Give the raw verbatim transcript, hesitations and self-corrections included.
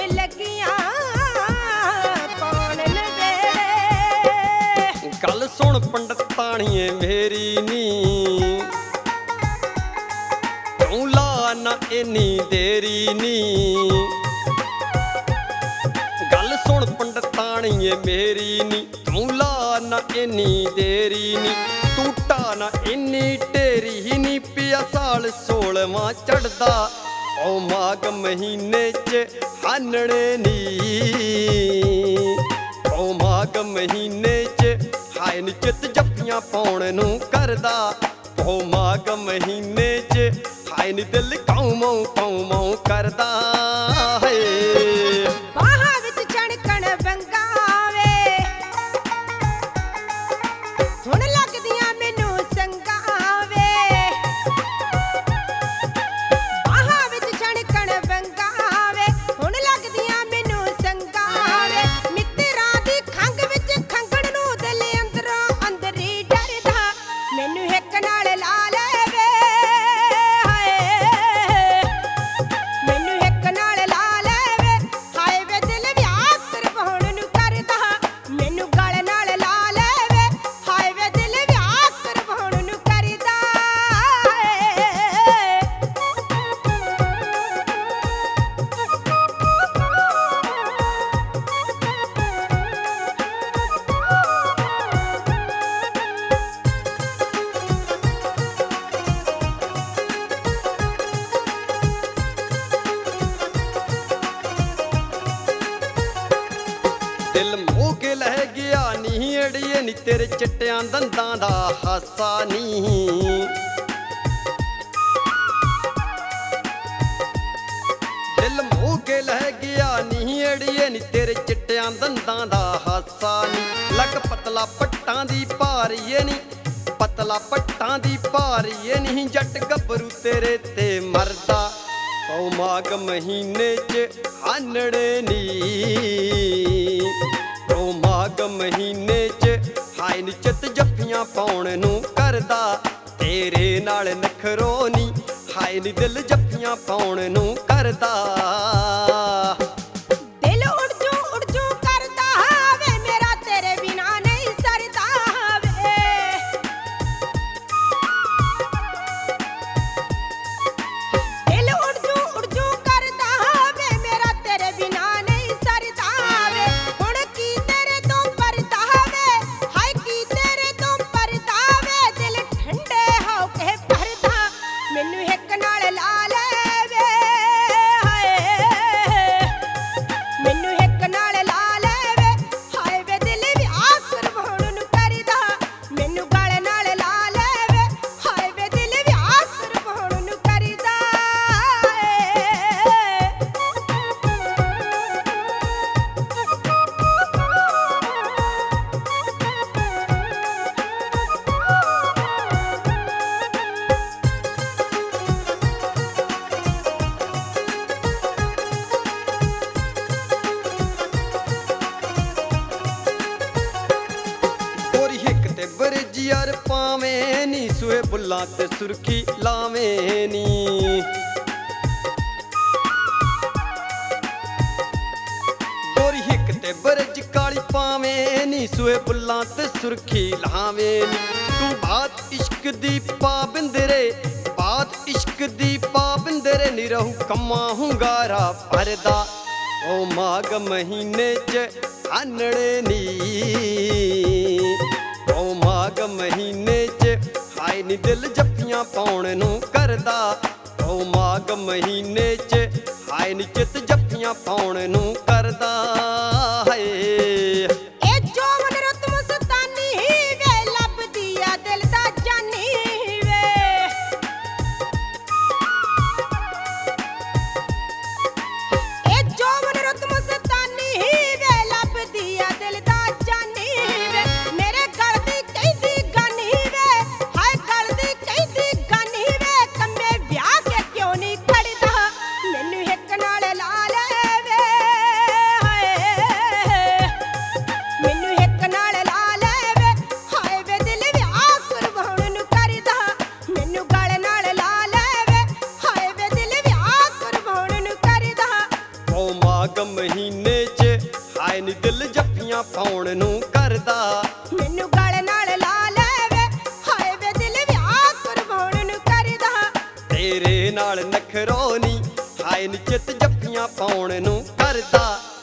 ਲੱਗੀਆਂ ਪਾਉਣ ਨਵੇੜੇ। ਗੱਲ ਸੁਣ ਪੰਡਤਾਣੀਏ ਮੇਰੀ ਨੀ, ਤੂੰ ਲਾ ਨਾ ਇੰਨੀ ਦੇਰੀ ਨੀ। ਗੱਲ ਸੁਣ ਪੰਡਤਾਣੀਏ ਮੇਰੀ ਨੀ, ਤੂੰ ਲਾ ਨਾ ਇੰਨੀ ਦੇਰੀ ਨੀ। ਤੂੰ ਢਾ ਨਾ ਇੰਨੀ ਢੇਰੀ ਨੀ, ਪਿਆ ਸਾਲ ਸੋਲਵਾਂ ਚੜ੍ਹਦਾ ਓ ਮਾਘ ਮਹੀਨੇ ਚ ਹਾਨਣੇ ਨੀ। ਓ ਮਾਘ ਮਹੀਨੇ ਚ ਹਾਏ ਨੀ ਚਿੱਤ ਜੱਫੀਆਂ ਪਾਉਣ ਨੂੰ ਕਰਦਾ। ਓ ਮਾਘ ਮਹੀਨੇ ਚ ਹਾਏ ਨੀ ਦਿਲ ਕਾਉ ਮਾਉ ਕਾਉ ਮਾਉ ਕਰਦਾ। ਹਾਏ ਬਾਹਾਂ ਵਿੱਚ ਚਣਕਣ ਵੰਗਾਂ ਵੇ, ਹੁਣ ਲੱਗਦੀਆਂ ਮੈਨੂੰ ਸੰਗਾਂ ਵੇ। ਬਾਹਾਂ ਵਿੱਚ ਚਣਕਣ ਵੰਗਾਂ ਵੇ, ਹੁਣ ਲੱਗਦੀਆਂ ਮੈਨੂੰ ਸੰਗਾਂ ਵੇ। ਮਿੱਤਰਾਂ ਦੀ ਖੰਘ ਵਿੱਚ ਖੰਘਣ ਨੂੰ ਦਿਲ ਅੰਦਰੋਂ ਅੰਦਰੀ ਡਰਦਾ, ਮੈਨੂੰ ਹਿੱਕ ਨਾਲ ਲਾ ਲੈਵੇ। ਹਾਏ ਮੈਨੂੰ ਹਿੱਕ ਨਾਲ ਲਾ ਲੈਵੇ, ਹਾਏ ਵੇ ਦਿਲ ਵਿਆਹ ਕਰਵਾਉਣ ਨੂੰ ਕਰਦਾ। ਮੈਨੂੰ ਗਲ ਨਾਲ ਲਾ ਲੈਵੇ, ਹਾਏ ਵੇ ਦਿਲ ਵਿਆਹ ਕਰਵਾਉਣ ਨੂੰ ਕਰਦਾ। ਦਿਲ ਮੋਹ ਕੇ ਲੈ ਗਿਆ ਨੀ ਅੜੀਏ ਨੀ, ਤੇਰੇ ਚਿੱਟਿਆਂ ਦੰਦਾਂ ਦਾ ਹਾਸਾ ਨੀ। ਦਿਲ ਮੋਹ ਕੇ ਲੈ ਗਿਆ ਨੀ ਅੜੀਏ ਨੀ, ਤੇਰੇ ਚਿੱਟਿਆਂ ਦੰਦਾਂ ਦਾ ਹਾਸਾ ਨੀ। ਲੱਕ ਪਤਲਾ ਪੱਟਾਂ ਦੀ ਭਾਰੀਏ ਨੀ, ਪਤਲਾ ਪੱਟਾਂ ਦੀ ਭਾਰੀਏ ਨੀ। ਜੱਟ ਗੱਭਰੂ ਤੇਰੇ ਤੇ ਮਰਦਾ ਓ ਮਾਘ ਮਹੀਨੇ ਚ ਹਾਨਣੇ ਨੀ। ਓ ਮਾਘ ਮਹੀਨੇ ਚ ਹਾਏ ਨੀ ਚਿੱਤ ਜੱਫੀਆਂ ਪਾਉਣ ਨੂੰ ਕਰਦਾ। ਤੇਰੇ ਨਾਲ ਨਖਰੋ ਨੀ, ਹਾਏ ਨੀ ਦਿਲ ਜੱਫੀਆਂ ਪਾਉਣ ਨੂੰ ਕਰਦਾ। ਦਿਲ ਉੜ ਜੂ ਉੜ ਜੂ ਕਰਦਾ ਵੇ, ਮੇਰਾ ਤੇਰੇ ਬਿਨਾ ਨਹੀਂ ਸਰਦਾ ਵੇ। ਦਿਲ ਉੜ ਜੂ ਉੜ ਜੂ ਕਰਦਾ ਵੇ, ਮੇਰਾ ਤੇਰੇ ਬਿਨਾ ਨਹੀਂ ਸਰਦਾ ਵੇ। ਹੁਣ ਕੀ ਤੇਰੇ ਤੋਂ ਪਰਦਾ ਵੇ, ਹਾਏ ਕੀ ਤੇਰੇ ਤੋਂ ਪਰਦਾ ਵੇ। ਦਿਲ ਠੰਡੇ ਹੋ ਕੇ ਭਰਦਾ, ਮੈਨੂੰ ਹਿੱਕ ਨਾਲ ਲਾ ਲੈਵੇ। ਹਾਏ ਮੈਨੂੰ ਹਿੱਕ ਨਾਲ ਲਾ ਲੈਵੇ, ਹਾਏ ਵੇ ਦਿਲ ਵਿਆਹ ਕਰਵਾਉਣ ਨੂੰ ਕਰਦਾ। ਮੈਨੂੰ ਗਲ ਨਾਲ ਲਾ ਲੈਵੇ, ਹਾਏ ਵੇ ਦਿਲ ਵਿਆਹ ਕਰਵਾਉਣ ਨੂੰ ਕਰਦਾ। ਗੋਰੀ ਹਿੱਕ ਤੇ ਬਰਜ ਯਾਰ ਪਾਵੇਂ ਨੀ, ਸੂਹੇ ਬੁੱਲਾਂ ਤੇ ਸੁਰਖੀ ਲਾਵੇਂ ਨੀ। ਗੋਰੀ ਹਿੱਕ ਤੇ ਬਰਜ ਕਾਲੀ ਪਾਵੇਂ ਨੀ, ਸੂਹੇ ਬੁੱਲਾਂ ਤੇ ਸੁਰਖੀ ਲਾਵੇਂ ਨੀ। ਤੂੰ ਬਾਤ ਇਸ਼ਕ ਦੀ ਪਾਬੰਦਰੇ, ਬਾਤ ਇਸ਼ਕ ਦੀ ਪਾਬੰਦਰੇ ਨੀ। ਰਹੂ ਕੰਮਾਂ ਹੁੰਗਾਰਾ ਭਰਦਾ ਓ ਮਾਘ ਮਹੀਨੇ ਚ ਹਾਨਣੇ ਨੀ। ਓ ਮਾਘ ਮਹੀਨੇ ਚ ਹਾਏ ਨੀ ਦਿਲ ਜੱਫੀਆਂ ਪਾਉਣ ਨੂੰ ਕਰਦਾ। ਓ ਮਾਘ ਮਹੀਨੇ ਚ ਹਾਏ ਨੀ ਚਿੱਤ ਜੱਫੀਆਂ ਪਾਉਣ ਨੂੰ ਕਰਦਾ। ਹਾਏ ਇਹ ਜੋਵਨ ਰੁੱਤ ਮਸਤਾਨੀ ਵੇ, ਲੱਭਦੀ ਆ ਦਿਲ ਦਾ ਜਾਨੀ ਵੇ। ਇਹ ਜੋਵਨ ਰੁੱਤ ਮਸਤਾਨੀ ਵੇ, ਲੱਭਦੀ ਆ ਦਿਲ ਦਾ ਜਾਨੀ ਵੇ। ਮੇਰੇ ਗਲ ਦੀ ਕਹਿੰਦੀ ਗਾਨੀ ਵੇ, ਹਾਏ ਗਲ ਦੀ ਕਹਿੰਦੀ ਗਾਨੀ ਵੇ। ਕੰਮੇ ਵਿਆਹ ਕੇ ਕਿਉਂ ਨਹੀਂ ਖੜਦਾ, ਮੈਨੂੰ ਹਿੱਕ ਨਾਲ ਲਾ ਲੈਵੇ। ਹਾਏ ਮਹੀਨੇ 'ਚ ਹਾਏ ਨੀ ਦਿਲ ਜੱਫੀਆਂ ਪਾਉਣ ਨੂੰ ਕਰਦਾ। ਮੈਨੂੰ ਗਲ ਨਾਲ ਲਾ ਲੈਵੇ ਹਾਏ ਵੇ ਦਿਲ ਵਿਆਹ ਕਰਵਾਉਣ ਨੂੰ ਕਰਦਾ। ਤੇਰੇ ਨਾਲ ਨਖਰੋ ਨੀ ਹਾਏ ਨੀ ਚਿੱਤ ਜੱਫੀਆਂ ਪਾਉਣ ਨੂੰ ਕਰਦਾ।